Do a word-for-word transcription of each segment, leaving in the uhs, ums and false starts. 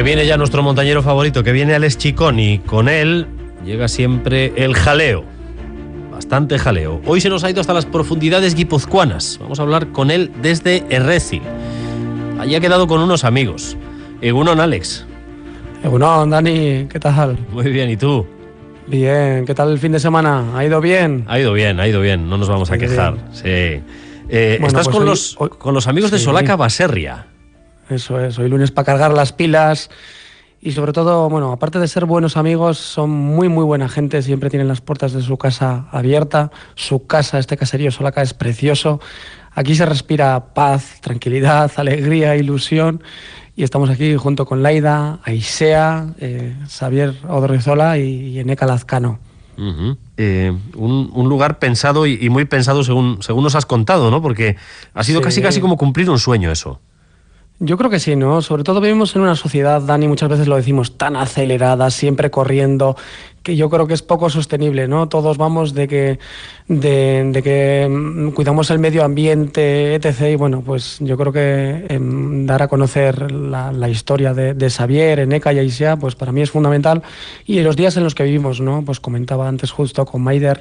viene ya nuestro montañero favorito, que viene Alex Chicón, y con él llega siempre el jaleo. Bastante jaleo. Hoy se nos ha ido hasta las profundidades guipuzcoanas. Vamos a hablar con él desde Errezil. Allí ha quedado con unos amigos. Egunon, Alex. Egunon, Dani, ¿qué tal? Muy bien, ¿y tú? Bien, ¿qué tal el fin de semana? ¿Ha ido bien? Ha ido bien, ha ido bien, no nos vamos a quejar. Sí. Eh, bueno, estás pues con, hoy, los, hoy, con los amigos sí. de Solaca Baserria. Eso es, hoy lunes para cargar las pilas. Y sobre todo, bueno, aparte de ser buenos amigos, son muy, muy buena gente. Siempre tienen las puertas de su casa abierta. Su casa, este caserío Solaca, es precioso. Aquí se respira paz, tranquilidad, alegría, ilusión. Y estamos aquí junto con Laida, Aisea, eh, Xavier Odriozola y, y Eneca Lazcano. Uh-huh. eh, un, un lugar pensado y, y muy pensado según, según nos has contado, ¿no? Porque ha sido sí. casi, casi como cumplir un sueño eso. Yo creo que sí, ¿no? Sobre todo vivimos en una sociedad, Dani, muchas veces lo decimos, tan acelerada, siempre corriendo, que yo creo que es poco sostenible, ¿no? Todos vamos de que, de, de que cuidamos el medio ambiente, etcétera. Y bueno, pues yo creo que eh, dar a conocer la, la historia de, de Xavier, Eneca y Aisea, pues para mí es fundamental. Y los días en los que vivimos, ¿no? Pues comentaba antes justo con Maider,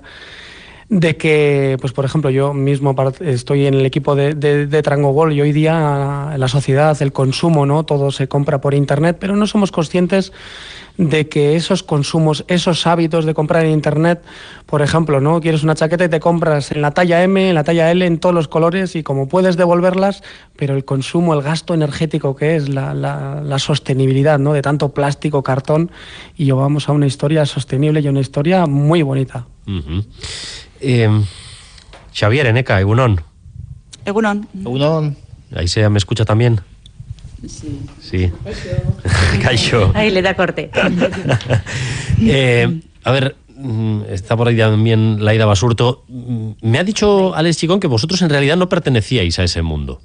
de que, pues por ejemplo, yo mismo estoy en el equipo de, de, de Trangogol y hoy día en la sociedad, el consumo, ¿no? Todo se compra por internet, pero no somos conscientes de que esos consumos, esos hábitos de comprar en internet, por ejemplo, ¿no? Quieres una chaqueta y te compras en la talla M, en la talla L, en todos los colores, y como puedes devolverlas, pero el consumo, el gasto energético que es, la, la, la sostenibilidad, ¿no? De tanto plástico, cartón, y llevamos a una historia sostenible y una historia muy bonita. Uh-huh. Eh, Xavier, Eneca, Egunon. Egunon. Egunon. Ahí se me escucha también. Sí. Sí. Caixo. Ahí le da corte. eh, a ver, está por ahí también Laida Basurto. Me ha dicho Alex Chicón que vosotros en realidad no pertenecíais a ese mundo.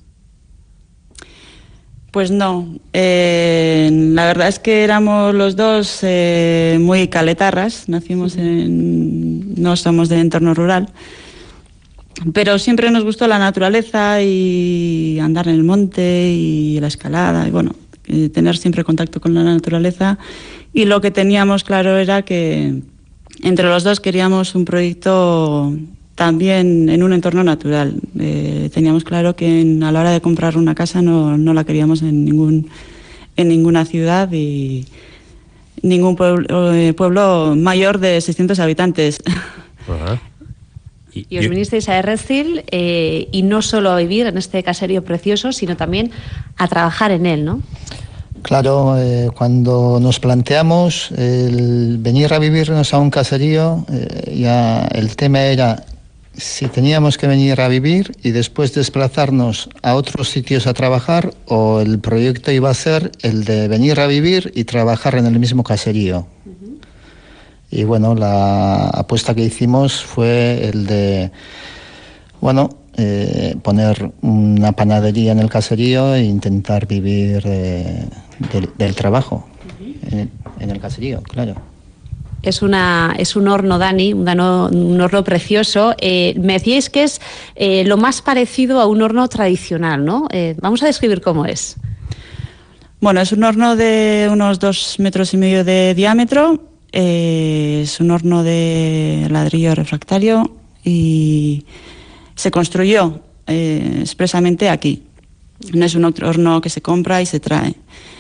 Pues no. Eh, la verdad es que éramos los dos eh, muy caletarras. Nacimos en... no somos de entorno rural. Pero siempre nos gustó la naturaleza y andar en el monte y la escalada. Y bueno, eh, tener siempre contacto con la naturaleza. Y lo que teníamos claro era que entre los dos queríamos un proyecto también en un entorno natural. Eh, teníamos claro que en, a la hora de comprar una casa no, no la queríamos en ningún en ninguna ciudad y ningún pueblo, eh, pueblo mayor de seiscientos habitantes. Uh-huh. Y, y os vinisteis a Errezil eh, y no solo a vivir en este caserío precioso, sino también a trabajar en él, ¿no? Claro, eh, cuando nos planteamos el venir a vivirnos a un caserío, eh, ya el tema era si teníamos que venir a vivir y después desplazarnos a otros sitios a trabajar, o el proyecto iba a ser el de venir a vivir y trabajar en el mismo caserío. Uh-huh. Y bueno, la apuesta que hicimos fue el de, bueno, eh, poner una panadería en el caserío e intentar vivir eh, del, del trabajo. Uh-huh. en, en el caserío, claro. Es, una, es un horno, Dani, un, dano, un horno precioso. Eh, me decíais que es eh, lo más parecido a un horno tradicional, ¿no? Eh, vamos a describir cómo es. Bueno, es un horno de unos dos metros y medio de diámetro. Eh, es un horno de ladrillo refractario y se construyó eh, expresamente aquí. No es un horno que se compra y se trae.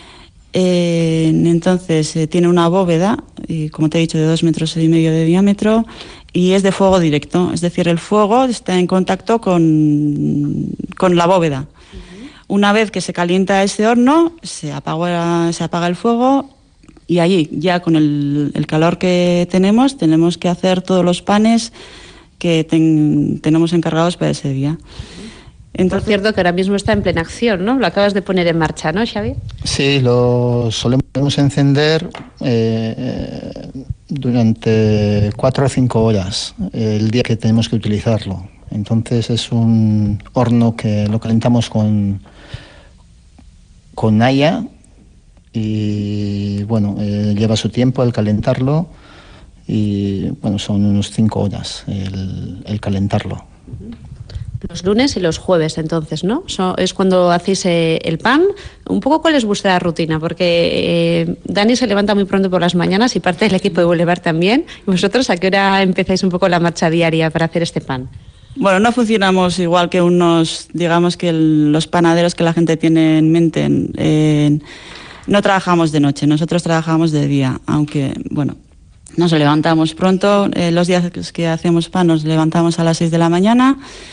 Eh, entonces eh, tiene una bóveda, y, como te he dicho, de dos metros y medio de diámetro, y es de fuego directo, es decir, el fuego está en contacto con, con la bóveda. Uh-huh. Una vez que se calienta ese horno, se apaga, se apaga el fuego, y allí, ya con el, el calor que tenemos, tenemos que hacer todos los panes que ten, tenemos encargados para ese día. Entonces, por cierto, que ahora mismo está en plena acción, ¿no? Lo acabas de poner en marcha, ¿no, Xavi? Sí, lo solemos encender eh, durante cuatro o cinco horas el día que tenemos que utilizarlo. Entonces es un horno que lo calentamos con, con naya y bueno, eh, lleva su tiempo el calentarlo y bueno, son unos cinco horas el, el calentarlo. Los lunes y los jueves, entonces, ¿no? So, es cuando hacéis eh, el pan. Un poco, ¿cuál es vuestra rutina? Porque eh, Dani se levanta muy pronto por las mañanas y parte del equipo de Boulevard también. ¿Vosotros a qué hora empezáis un poco la marcha diaria para hacer este pan? Bueno, no funcionamos igual que unos, digamos que el, los panaderos que la gente tiene en mente. En, en, no trabajamos de noche, nosotros trabajamos de día, aunque, bueno, nos levantamos pronto. Eh, los días que hacemos pan nos levantamos a las seis de la mañana.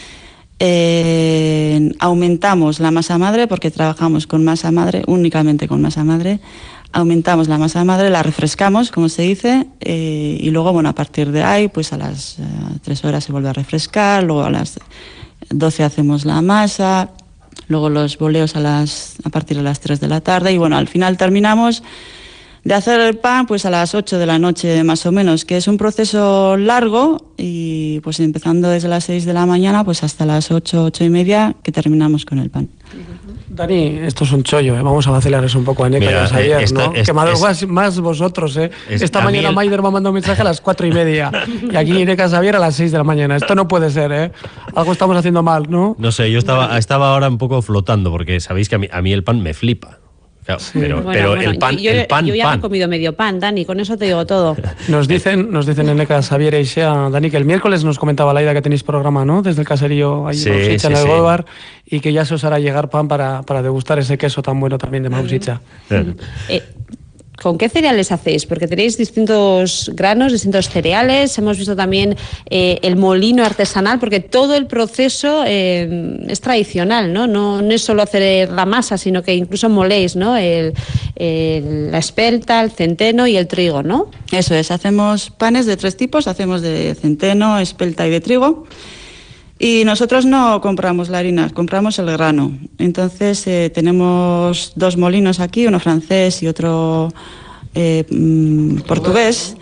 Eh, aumentamos la masa madre porque trabajamos con masa madre, únicamente con masa madre. Aumentamos la masa madre, la refrescamos, como se dice, eh, y luego, bueno, a partir de ahí, pues a las eh, tres horas se vuelve a refrescar, luego a las doce hacemos la masa, luego los boleos a, las, a partir de las tres de la tarde, y bueno, al final terminamos de hacer el pan pues a las ocho de la noche más o menos, que es un proceso largo, y pues empezando desde las seis de la mañana pues hasta las ocho, ocho y media que terminamos con el pan. Dani, esto es un chollo, ¿eh? Vamos a vacilarles un poco a Neca y a Xavier, esta, ¿no? Es, que madrugáis es, más vosotros, ¿eh? Es, Esta mañana el... Maider me ha mandado un mensaje a las cuatro y media y aquí Neca y Xavier a las seis de la mañana. Esto no puede ser, ¿eh? Algo estamos haciendo mal, ¿no? No sé, yo estaba, estaba ahora un poco flotando porque sabéis que a mí, a mí el pan me flipa. Claro, sí. Pero, bueno, pero bueno, el pan, yo, el pan, yo ya pan. he comido medio pan, Dani, con eso te digo todo. Nos dicen, nos dicen en Neca, Xavier y Xea, Dani, que el miércoles nos comentaba Laida que tenéis programa, ¿no? Desde el caserío ahí sí, en Mausicha, sí, en el sí. Boulevard, y que ya se os hará llegar pan para, para degustar ese queso tan bueno también de Mausicha. eh, ¿Con qué cereales hacéis? Porque tenéis distintos granos, distintos cereales. Hemos visto también eh, el molino artesanal, porque todo el proceso eh, es tradicional, ¿no? ¿no? No es solo hacer la masa, sino que incluso moléis, ¿no? El, el, la espelta, el centeno y el trigo, ¿no? Eso es, hacemos panes de tres tipos, hacemos de centeno, espelta y de trigo. Y nosotros no compramos la harina, compramos el grano. Entonces eh, tenemos dos molinos aquí, uno francés y otro eh, mm, portugués.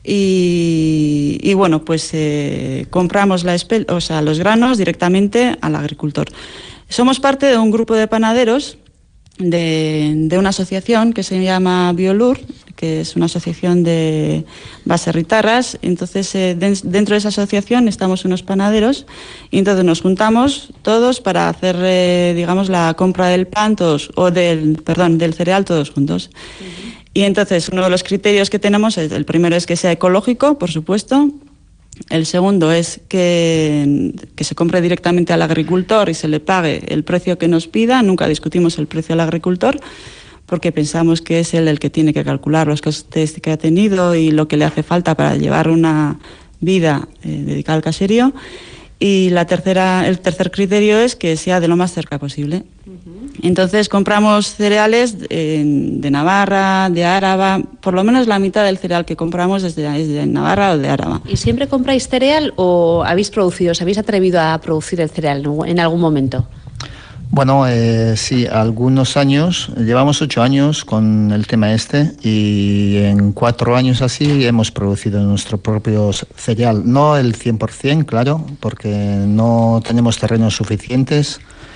Y, y bueno, pues eh, compramos la espel- o sea, los granos directamente al agricultor. Somos parte de un grupo de panaderos de, de una asociación que se llama Biolur, que es una asociación de baserritarras. Entonces, eh, de, dentro de esa asociación estamos unos panaderos y entonces nos juntamos todos para hacer, eh, digamos, la compra del pan todos, o del, perdón, del cereal todos juntos. Uh-huh. Y entonces, uno de los criterios que tenemos, es, el primero es que sea ecológico, por supuesto. El segundo es que, que se compre directamente al agricultor y se le pague el precio que nos pida. Nunca discutimos el precio al agricultor, porque pensamos que es él el que tiene que calcular los costes que ha tenido y lo que le hace falta para llevar una vida eh, dedicada al caserío. Y la tercera, el tercer criterio es que sea de lo más cerca posible. Uh-huh. Entonces compramos cereales eh, de Navarra, de Áraba, por lo menos la mitad del cereal que compramos es de, es de Navarra o de Áraba. ¿Y siempre compráis cereal o habéis producido, os habéis atrevido a producir el cereal en algún momento? Bueno, eh, sí, algunos años, llevamos ocho años con el tema este y en cuatro años así hemos producido nuestro propio cereal. No el cien por ciento, claro, porque no tenemos terrenos suficientes,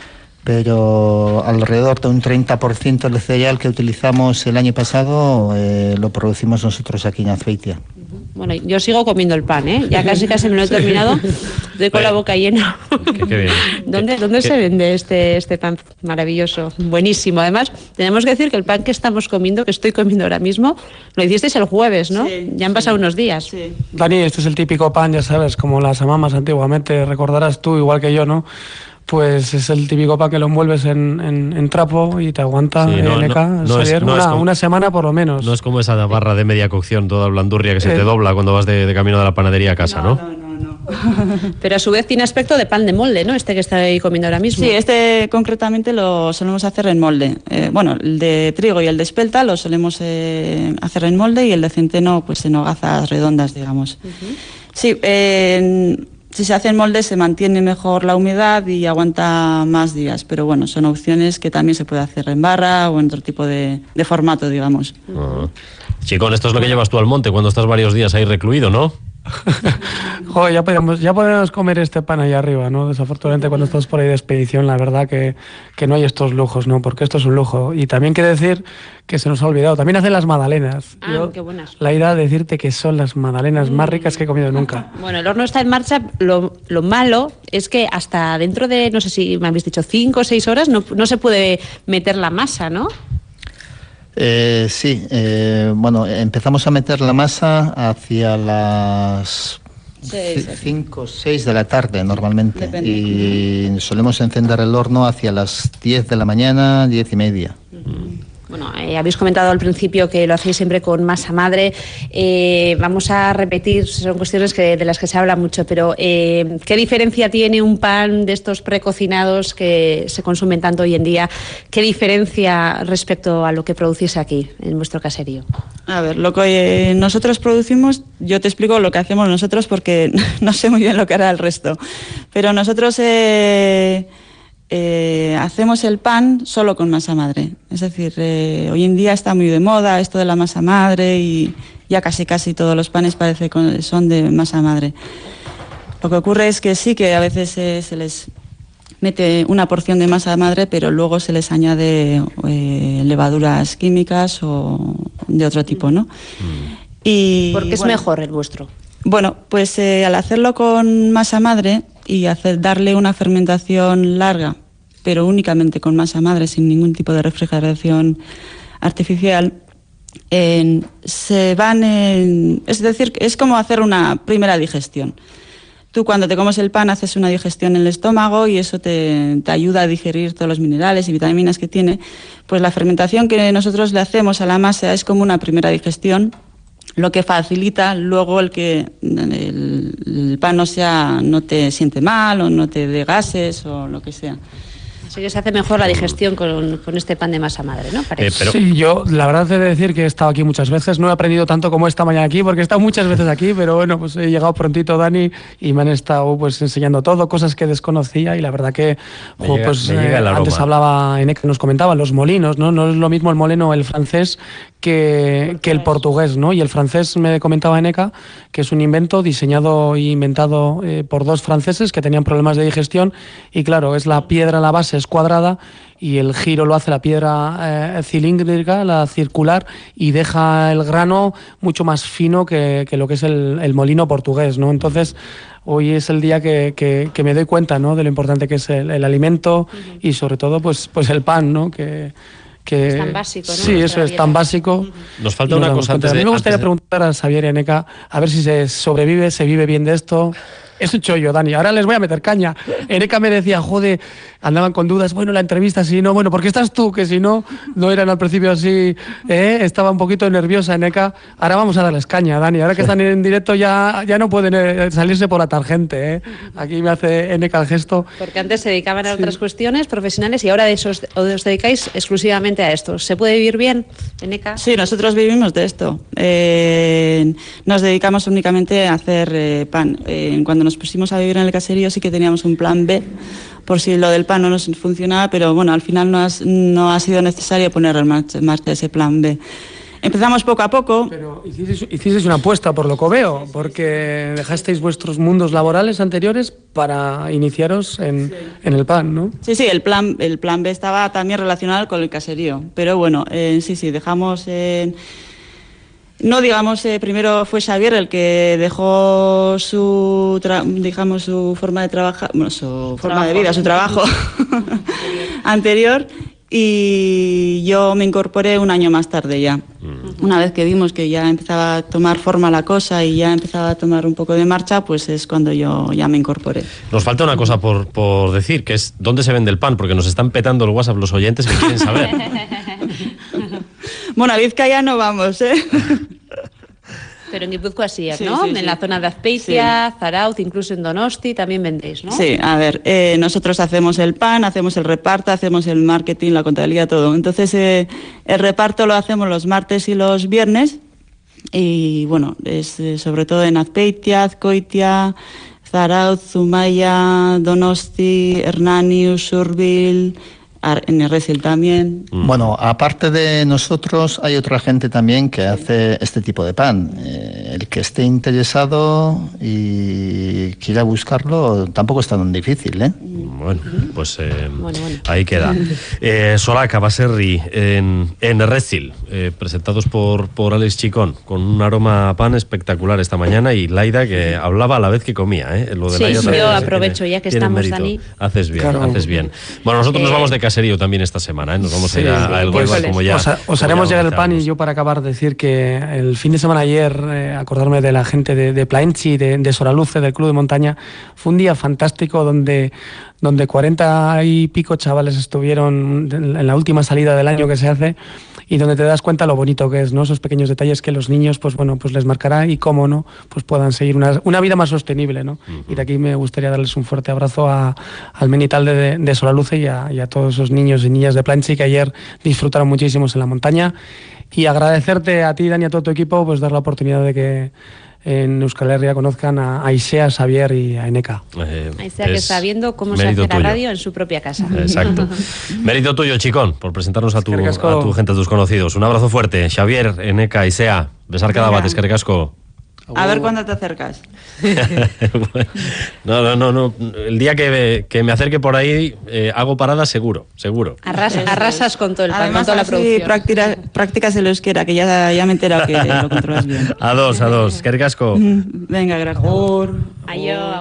pero alrededor de un treinta por ciento del cereal que utilizamos el año pasado eh, lo producimos nosotros aquí en Azpeitia. Bueno, yo sigo comiendo el pan, ¿eh? Ya casi casi me lo he terminado. Estoy con la boca llena. Qué, qué bien. ¿Dónde, dónde se vende este, este pan maravilloso? Buenísimo. Además, tenemos que decir que el pan que estamos comiendo, que estoy comiendo ahora mismo, lo hicisteis el jueves, ¿no? Sí, ya han sí, pasado unos días. Sí. Dani, este es el típico pan, ya sabes, como las amamas antiguamente, recordarás tú, igual que yo, ¿no? Pues es el típico pan que lo envuelves en, en, en trapo y te aguanta, sí, no, Neca, no, no es, no una, como, una semana por lo menos. No es como esa barra de media cocción toda blandurria que se eh, te dobla cuando vas de, de camino de la panadería a casa, ¿no? No, no, no. Pero a su vez tiene aspecto de pan de molde, ¿no? Este que está ahí comiendo ahora mismo. Sí, este concretamente lo solemos hacer en molde. Eh, bueno, el de trigo y el de espelta lo solemos eh, hacer en molde y el de centeno pues en hogazas redondas, digamos. Uh-huh. Sí, eh, si se hace en molde se mantiene mejor la humedad y aguanta más días, pero bueno, son opciones que también se puede hacer en barra o en otro tipo de, de formato, digamos. Uh-huh. Chicón, esto es lo que llevas tú al monte cuando estás varios días ahí recluido, ¿no? Joder, ya podemos, ya podemos comer este pan ahí arriba, ¿no? Desafortunadamente cuando estamos por ahí de expedición, la verdad que, que no hay estos lujos, ¿no? Porque esto es un lujo. Y también quiero decir que se nos ha olvidado, también hacen las magdalenas. Ah, Yo, qué buenas. La idea de decirte que son las magdalenas más ricas que he comido nunca. Bueno, el horno está en marcha. Lo, lo malo es que hasta dentro de, no sé si me habéis dicho, cinco o seis horas no, no se puede meter la masa, ¿no? Eh, sí, eh, bueno, empezamos a meter la masa hacia las cinco o seis de la tarde normalmente. Depende. Y solemos encender el horno hacia las diez de la mañana, diez y media. Bueno, eh, habéis comentado al principio que lo hacéis siempre con masa madre. Eh, vamos a repetir, son cuestiones que, de las que se habla mucho, pero eh, ¿qué diferencia tiene un pan de estos precocinados que se consumen tanto hoy en día? ¿Qué diferencia respecto a lo que producís aquí, en vuestro caserío? A ver, lo que eh, nosotros producimos, yo te explico lo que hacemos nosotros porque no sé muy bien lo que hará el resto. Pero nosotros eh, eh, hacemos el pan solo con masa madre. Es decir, eh, hoy en día está muy de moda esto de la masa madre y ya casi casi todos los panes parece que son de masa madre. Lo que ocurre es que sí que a veces eh, se les mete una porción de masa madre, pero luego se les añade eh, levaduras químicas o de otro tipo, ¿no? Mm. Y, ¿Por qué es bueno, mejor el vuestro? Bueno, pues eh, al hacerlo con masa madre y hacer, darle una fermentación larga, pero únicamente con masa madre, sin ningún tipo de refrigeración artificial, eh, se van en, es decir, es como hacer una primera digestión. Tú cuando te comes el pan haces una digestión en el estómago y eso te, te ayuda a digerir todos los minerales y vitaminas que tiene. Pues la fermentación que nosotros le hacemos a la masa es como una primera digestión, lo que facilita luego el que el, el pan no sea, no te siente mal o no te dé gases o lo que sea. Así que se hace mejor la digestión con, con este pan de masa madre, ¿no? Eh, pero... Sí, yo la verdad he de decir que he estado aquí muchas veces, no he aprendido tanto como esta mañana aquí, porque he estado muchas veces aquí, pero bueno, pues he llegado prontito, Dani, y me han estado pues enseñando todo, cosas que desconocía, y la verdad que me jo, llega, pues me llega el eh, aroma. Antes hablaba, Eneca nos comentaba, los molinos, ¿no? No es lo mismo el molino el francés que, que el portugués, ¿no? Y el francés, me comentaba Eneca, que es un invento diseñado e inventado eh, por dos franceses que tenían problemas de digestión, y claro, es la piedra, la base es cuadrada, y el giro lo hace la piedra eh, cilíndrica, la circular, y deja el grano mucho más fino que, que lo que es el, el molino portugués, ¿no? Entonces, hoy es el día que, que, que me doy cuenta, ¿no?, de lo importante que es el, el alimento, uh-huh, y sobre todo pues, pues el pan, ¿no?, que... Que, es tan básico, ¿no? Sí, eso es tan básico. Nos falta una cosa antes de... A mí me gustaría de... preguntar a Xavier y Eneca a ver si se sobrevive, se vive bien de esto. Es un chollo, Dani. Ahora les voy a meter caña. Eneca me decía, joder, andaban con dudas. Bueno, la entrevista, si no, bueno, ¿por qué estás tú? Que si no, no eran al principio así. ¿eh? Estaba un poquito nerviosa, Eneca. Ahora vamos a darles caña, Dani. Ahora que están en directo ya, ya no pueden salirse por la tangente. ¿eh? Aquí me hace Eneca el gesto. Porque antes se dedicaban a sí. otras cuestiones profesionales y ahora de eso os, os dedicáis exclusivamente a esto. ¿Se puede vivir bien, Eneca? Sí, nosotros vivimos de esto. Eh, nos dedicamos únicamente a hacer eh, pan. Eh, cuando nos pusimos a vivir en el caserío sí que teníamos un plan B por si lo del pan no nos funcionaba, pero bueno, al final no, has, no ha sido necesario poner en marcha, en marcha ese plan B. Empezamos poco a poco. Pero hicisteis, hicisteis una apuesta, por lo que veo, porque dejasteis vuestros mundos laborales anteriores para iniciaros en, sí. en el pan, ¿no? Sí, sí, el plan, el plan B estaba también relacionado con el caserío, pero bueno, eh, sí, sí, dejamos... Eh, No, digamos, eh, primero fue Xavier el que dejó su, tra digamos, su forma de trabajar, bueno, su forma trabajo. de vida, su trabajo anterior, y yo me incorporé un año más tarde ya. Mm. Una vez que vimos que ya empezaba a tomar forma la cosa y ya empezaba a tomar un poco de marcha, pues es cuando yo ya me incorporé. Nos falta una cosa por, por decir, que es ¿dónde se vende el pan? Porque nos están petando el WhatsApp los oyentes que quieren saber. Bueno, a Vizcaya no vamos, ¿eh? Pero en Guipúzcoa sí, ¿no? Sí, sí, en sí. la zona de Azpeitia, sí. Zarauz, incluso en Donosti también vendéis, ¿no? Sí, a ver, eh, nosotros hacemos el pan, hacemos el reparto, hacemos el marketing, la contabilidad, todo. Entonces, eh, el reparto lo hacemos los martes y los viernes. Y bueno, es eh, sobre todo en Azpeitia, Azkoitia, Zarauz, Zumaia, Donosti, Hernani, Usurbil, en Errezil también. Mm. Bueno, aparte de nosotros, hay otra gente también que hace este tipo de pan. Eh, el que esté interesado y quiera buscarlo, tampoco es tan difícil, ¿eh? Bueno, pues eh, bueno, bueno. ahí queda. Eh, Solaca, Baserri, en, en Errezil, eh, presentados por, por Alex Chicón, con un aroma a pan espectacular esta mañana, y Laida, que hablaba a la vez que comía, ¿eh? Lo de Sí, Laida yo también aprovecho, tiene, ya que tiene estamos, mérito. Dani. Haces bien, Claro. haces bien. Bueno, nosotros nos Eh, vamos de caserío también esta semana, ¿eh? Nos vamos Sí, a ir a, sí, a El miércoles. Goibar, como ya. Os, os como haremos ya llegar el pan, y organizamos. yo para acabar decir que el fin de semana ayer, eh, acordarme de la gente de, de Plaenchi, de, de Soraluce, del Club de Montaña, fue un día fantástico donde, donde cuarenta y pico chavales estuvieron en la última salida del año que se hace, y donde te das cuenta lo bonito que es, ¿no? Esos pequeños detalles que los niños, pues bueno, pues les marcará, y cómo no, pues puedan seguir una, una vida más sostenible, ¿no? Uh-huh. Y de aquí me gustaría darles un fuerte abrazo a, al Menital de, de Soraluce y a, y a todos esos niños y niñas de Plaenchi que ayer disfrutaron muchísimo en la montaña, y agradecerte a ti, Dani, y a todo tu equipo, pues dar la oportunidad de que en Euskal Herria conozcan a Aisea, Xavier y a Eneca. Eh, Aisea, que está viendo cómo se hace la tuyo. radio en su propia casa. Exacto. Mérito tuyo, Chicón, por presentarnos a tu, Eskerrik asko. a tu gente, a tus conocidos. Un abrazo fuerte. Xavier, Eneca, Aisea, besar cada Venga. bate, eskerrik asko. A ver cuándo te acercas. no, no, no, no. El día que, que me acerque por ahí, eh, hago parada seguro, seguro. Arras, arrasas con todo el pan, Además, con toda la así producción. practica- practicas el euskera, que ya, ya me he enterado que lo controlas bien. A dos, a dos. Eskerrik asko. Venga, gracias. Ayo.